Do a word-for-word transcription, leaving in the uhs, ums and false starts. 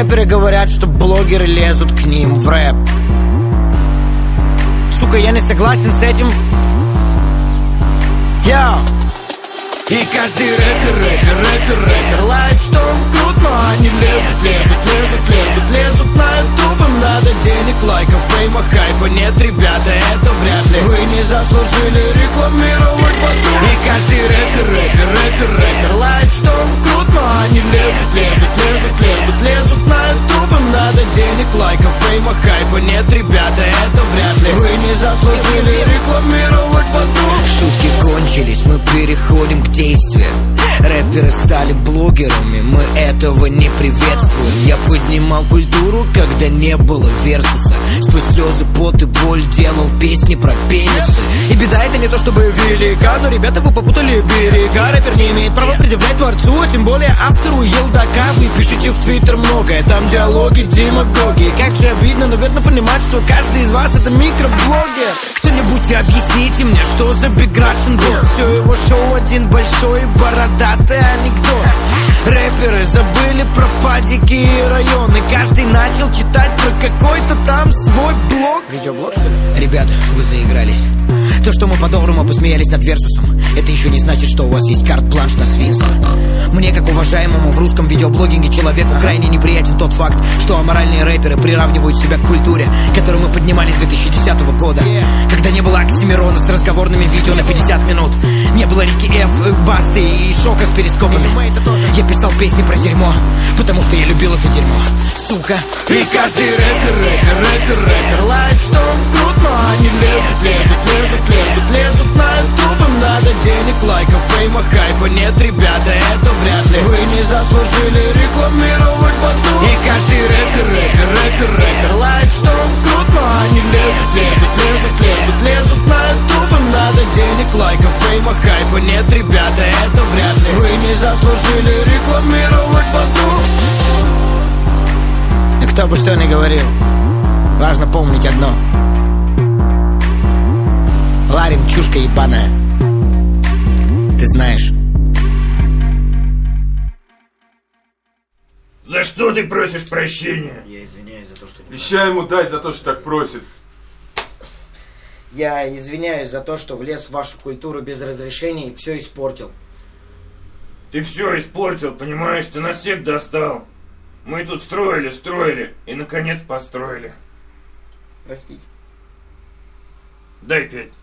рэперы говорят, что блогеры лезут к ним в рэп. Сука, я не согласен с этим. Йоу! И каждый рэпер, рэпер, рэпер, рэпер лает, что он крут, но они лезут, лезут, лезут, лезут, лезут на ютуб. Им надо денег, лайков, фейма, хайпа. Нет, ребята, это вряд ли. Вы не заслужили рекламировать потом. И каждый рэпер, рэпер, рэпер, рэпер лает, что он крут, но они лезут, лезут, лезут, лезут, лезут на ютуб. Им надо денег, лайков, фейма, хайпа. Нет, ребята, это вряд ли. Вы не заслужили рекламировать потом. Шутки кончились, мы переходим к действиям. Рэперы стали блогерами, мы этого не приветствуем. Я поднимал культуру, когда не было версуса. Сквозь слезы, пот и боль делал песни про пенисы. И беда это не то чтобы велика, но ребята вы попутали берега. Рэпер не имеет права предъявлять творцу, а тем более автору елдака. Вы пишете в твиттер многое, там диалоги, демагоги. Как же обидно, наверное, понимать, что каждый из вас это микроблогер. Кто-нибудь объясните мне, что за Big Russian Boss? Все его шоу один большой бородатый анекдот. Рэперы забыли про падики и районы. Каждый начал читать про какой-то там свой блог. Видеоблог, что ли? Ребята, вы заигрались. То, что мы по-доброму посмеялись над Версусом, это еще не значит, что у вас есть карт-бланш на свинство. Мне, как уважаемому в русском видеоблогинге человеку, крайне неприятен тот факт, что аморальные рэперы приравнивают себя к культуре, которую мы поднимали с две тысячи десятого года. Когда не было Оксимирона с разговорными видео на пятьдесят минут, не было Рики Ф, Басты и Шока с перископами. Я писал песни про дерьмо, потому что я любил это дерьмо, сука. И каждый рэпер, рэпер, рэпер, рэпер лает, что он крут, но они лезут, лезут, лезут, лезут, лезут на ютуб. Им надо денег, лайков, фейма, хайпа. Нет, ребята, это вряд ли. Вы не заслужили рекламировать потом. И каждый рэпер, рэпер, рэпер, рэпер лает, что он крут, но они лезут, лезут, лезут, лезут, лезут на ютуб. Им надо денег, лайков, фейма, хайпа. Нет, ребята, это вряд ли. Вы не заслужили рекламировать потом. И кто бы что ни говорил, важно помнить одно: Ларин чушка ебаная. Ты знаешь. За что ты просишь прощения? Я извиняюсь за то, что... Обещай ему дать за то, что так просит. Я извиняюсь за то, что влез в вашу культуру без разрешения и все испортил. Ты все испортил, понимаешь? Ты нас всех достал. Мы тут строили, строили и наконец построили. Простите. Дай пять.